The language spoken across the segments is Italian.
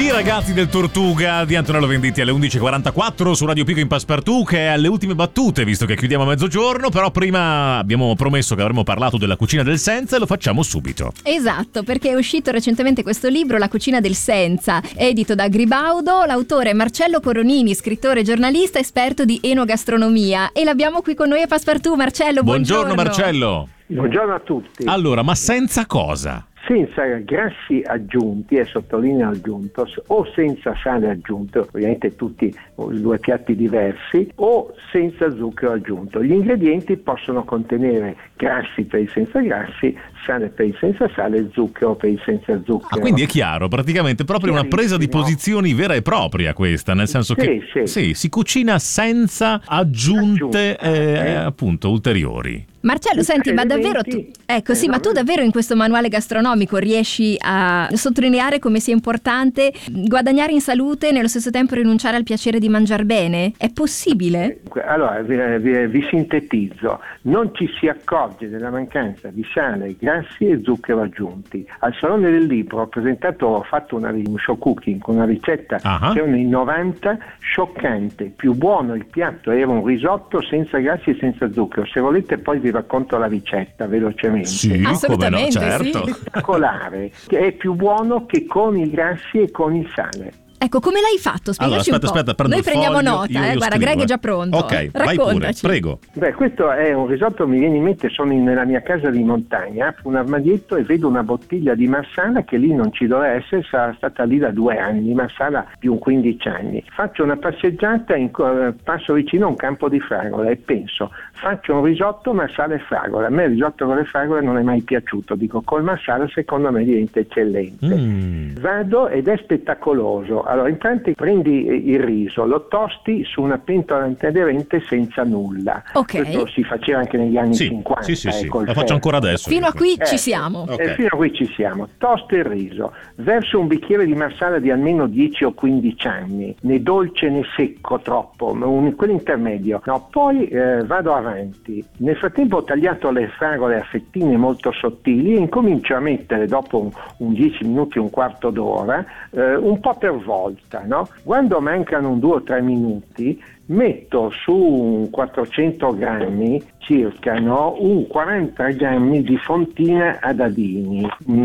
I ragazzi del Tortuga di Antonello Venditti alle 11.44 su Radio Pico in Passepartout, che è alle ultime battute visto che chiudiamo a mezzogiorno. Però prima abbiamo promesso che avremmo parlato della cucina del senza e lo facciamo subito. Esatto, perché è uscito recentemente questo libro, La cucina del senza, edito da Gribaudo. L'autore è Marcello Coronini, scrittore, giornalista, esperto di enogastronomia, e l'abbiamo qui con noi a Passepartout. Marcello, buongiorno. Marcello. Buongiorno a tutti. Allora, ma senza cosa? Senza grassi aggiunti, e sottolineo aggiunto, o senza sale aggiunto, ovviamente tutti due piatti diversi, o senza zucchero aggiunto. Gli ingredienti possono contenere grassi per i senza grassi, sale per i senza sale, zucchero per i senza zucchero. Quindi è chiaro, praticamente proprio una presa di posizioni vera e propria questa, nel senso che sì, si cucina senza aggiunte appunto ulteriori. Marcello, senti, ma davvero tu, ma tu davvero in questo manuale gastronomico riesci a sottolineare come sia importante guadagnare in salute e nello stesso tempo rinunciare al piacere di mangiar bene? È possibile? Allora, vi sintetizzo. Non ci si accorge della mancanza di sale, grassi e zucchero aggiunti. Al Salone del Libro ho fatto un show cooking con una ricetta che erano in 90, scioccante. Più buono il piatto era un risotto senza grassi e senza zucchero. Se volete poi vi racconto la ricetta velocemente. Sì, assolutamente, come no, certo. Sì. Spettacolare, che è più buono che con i grassi e con il sale. Ecco, come l'hai fatto? Spiegaci un po'. Aspetta, Noi prendiamo foglio, nota, io guarda, scrivo, Greg è già pronto. Ok, vai pure, prego. Questo è un risotto, mi viene in mente, sono nella mia casa di montagna, apro un armadietto e vedo una bottiglia di Marsala che lì non ci doveva essere, sarà stata lì da 2 anni, Marsala più 15 anni. Faccio una passeggiata, passo vicino a un campo di fragole e penso, faccio un risotto Marsala e fragole. A me il risotto con le fragole non è mai piaciuto, dico col Marsala secondo me diventa eccellente. Vado ed è spettacoloso. Allora, intanto prendi il riso, lo tosti su una pentola antiaderente senza nulla. Questo si faceva anche negli anni 50. Sì, lo faccio ancora adesso. Fino a qui ci siamo. Fino a qui ci siamo. Tosto il riso, verso un bicchiere di Marsala di almeno 10 o 15 anni, né dolce né secco troppo, quello intermedio. No, poi vado avanti. Nel frattempo ho tagliato le fragole a fettine molto sottili e incomincio a mettere, dopo un 10 minuti, un quarto d'ora, un po' per volta, no? Quando mancano 2 o 3 minuti metto su 400 grammi circa, no? Un 40 grammi di fontina a dadini,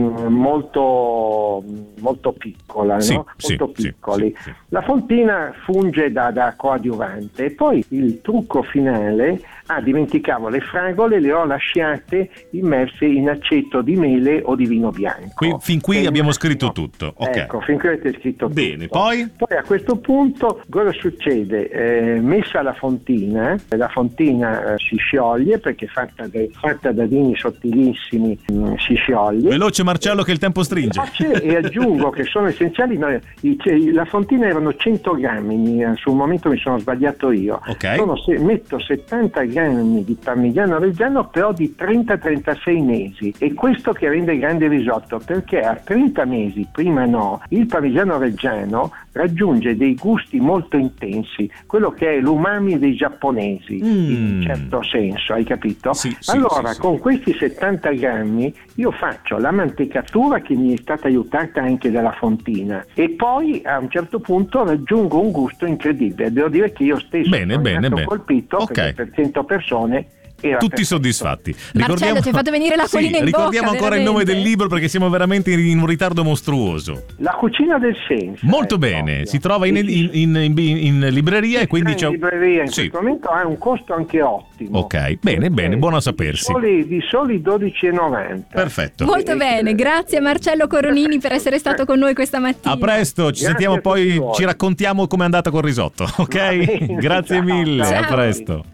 molto piccola, no? Molto piccoli. Sì. La fontina funge da coadiuvante. E poi il trucco finale, dimenticavo, le fragole le ho lasciate immerse in aceto di mele o di vino bianco. Fin qui abbiamo scritto tutto. Okay. Ecco, fin qui avete scritto bene, tutto. Poi a questo punto cosa succede? Messa la fontina si scioglie, perché fatta da dadini sottilissimi, si scioglie. Veloce Marcello che il tempo stringe. E aggiungo che sono essenziali, la fontina erano 100 grammi, sul momento mi sono sbagliato io. Metto 70 grammi di parmigiano reggiano, però di 30-36 mesi, e questo che rende grande risotto, perché a 30 mesi, prima no, il parmigiano reggiano raggiunge dei gusti molto intensi, quello che è l'umami dei giapponesi, in un certo senso, hai capito? Sì, con questi 70 grammi io faccio la mantecatura, che mi è stata aiutata anche dalla fontina, e poi a un certo punto raggiungo un gusto incredibile. Devo dire che io stesso sono colpito, perché per 100 persone tutti soddisfatti. Marcello, ti hai fatto venire l'acquolina in bocca. Ricordiamo ancora il nome del libro, perché siamo veramente in un ritardo mostruoso. La cucina del senza. Molto bene, si trova in libreria, e quindi c'è in libreria in questo momento, ha un costo anche ottimo. Ok, bene, buono a sapersi. Di soli 12,90. Perfetto. Molto bene, grazie Marcello Coronini per essere stato con noi questa mattina. A presto, ci sentiamo poi, ci raccontiamo com'è andata col risotto, ok? Grazie mille, a presto.